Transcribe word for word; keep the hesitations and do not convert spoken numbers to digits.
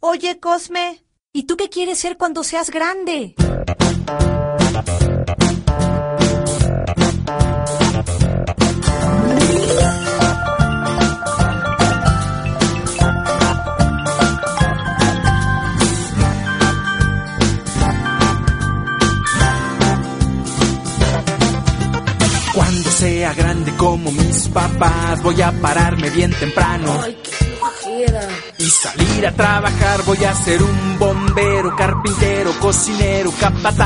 Oye, Cosme, ¿y tú qué quieres ser cuando seas grande? Cuando sea grande como mis papás, voy a pararme bien temprano. Ay, qué flojera. Y salir a trabajar, voy a ser un bombero, carpintero, cocinero, capataz.